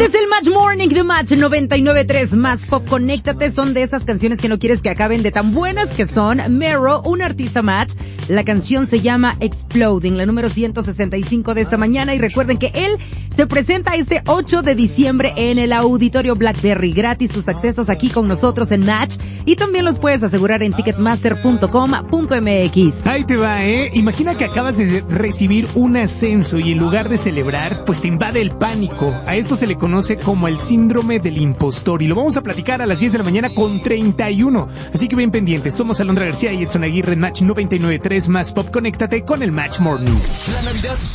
Este es el Match Morning de Match 99.3 Más Pop. Conéctate, son de esas canciones que no quieres que acaben de tan buenas que son. Mero, un artista Match. La canción se llama Exploding, la número 165 de esta mañana. Y recuerden que él se presenta este 8 de diciembre en el Auditorio Blackberry. Gratis tus accesos aquí con nosotros en Match. Y también los puedes asegurar en ticketmaster.com.mx. Ahí te va, Imagina que acabas de recibir un ascenso y en lugar de celebrar, pues te invade el pánico. A esto se le conoce como el síndrome del impostor y lo vamos a platicar a las 10 de la mañana con 31. Así que bien pendientes. Somos Alondra García y Edson Aguirre en Match 99.3 Más Pop. Conéctate con el Match Morning. La Navidad